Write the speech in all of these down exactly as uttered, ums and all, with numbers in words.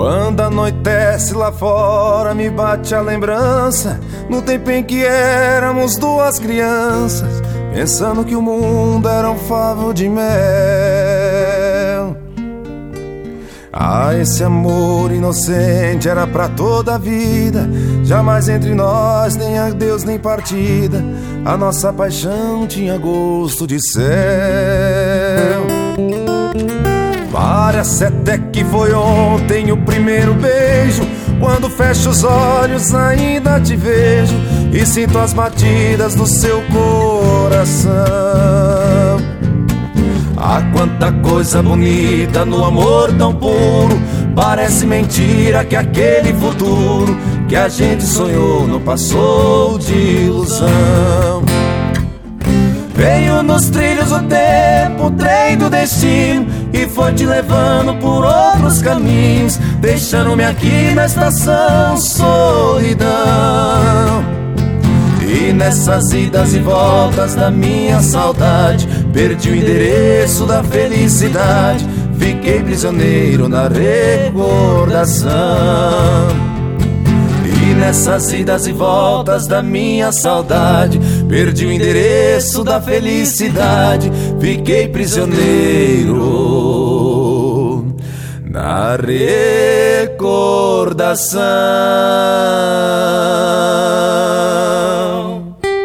Quando anoitece lá fora, me bate a lembrança no tempo em que éramos duas crianças, pensando que o mundo era um favo de mel. Ah, esse amor inocente era pra toda a vida, jamais entre nós nem adeus nem partida. A nossa paixão tinha gosto de céu. Parece até que foi ontem o primeiro beijo. Quando fecho os olhos ainda te vejo e sinto as batidas do seu coração. Ah, quanta coisa bonita no amor tão puro. Parece mentira que aquele futuro que a gente sonhou não passou de ilusão. Veio nos trilhos o tempo, o trem do destino, e foi te levando por outros caminhos, deixando-me aqui na estação solidão. E nessas idas e voltas da minha saudade, perdi o endereço da felicidade, fiquei prisioneiro na recordação. E nessas idas e voltas da minha saudade, perdi o endereço da felicidade, fiquei prisioneiro na recordação.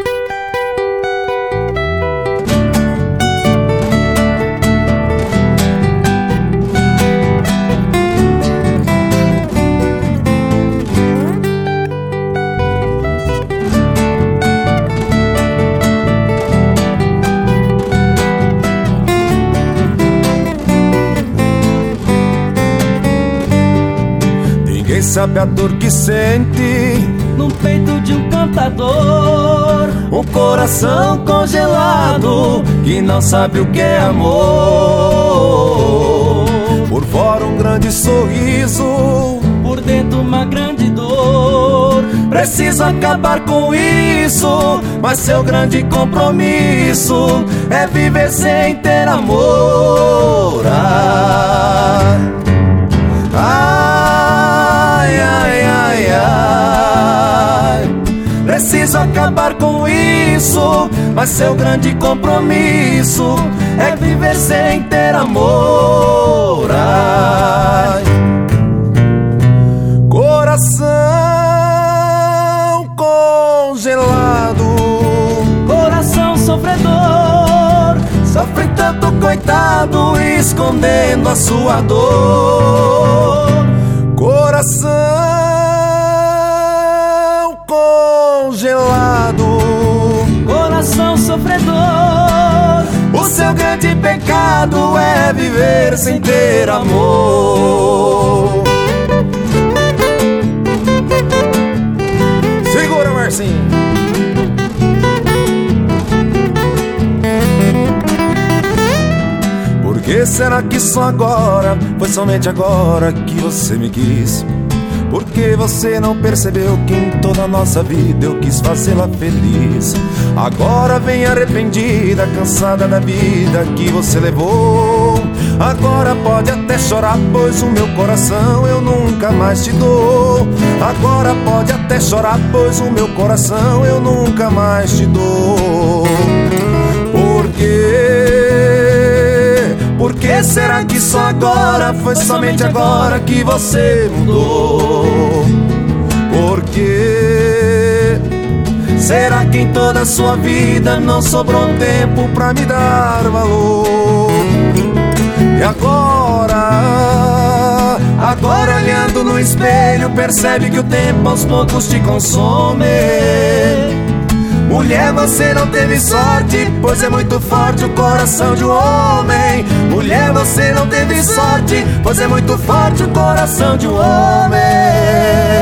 Quem sabe a dor que sente no peito de um cantador, um coração congelado que não sabe o que é amor. Por fora um grande sorriso, por dentro uma grande dor. Preciso acabar com isso, mas seu grande compromisso é viver sem ter amor. Ah, ai, ai, ai, ai. Preciso acabar com isso, mas seu grande compromisso é viver sem ter amor. Ai, coração congelado, coração sofredor, sofre tanto coitado, escondendo a sua dor. Coração congelado, coração sofredor, o seu grande pecado é viver sem ter amor. Segura, Marcinho. Por que será que só agora, foi somente agora que você me quis? Por que você não percebeu que em toda a nossa vida eu quis fazê-la feliz? Agora vem arrependida, cansada da vida que você levou. Agora pode até chorar, pois o meu coração eu nunca mais te dou. Agora pode até chorar, pois o meu coração eu nunca mais te dou. Por quê? Por que será que só agora, foi somente agora que você mudou? Por que será que em toda a sua vida não sobrou tempo pra me dar valor? E agora, agora olhando no espelho, percebe que o tempo aos poucos te consome. Mulher, você não teve sorte, pois é muito forte o coração de um homem. Mulher, você não teve sorte, pois é muito forte o coração de um homem.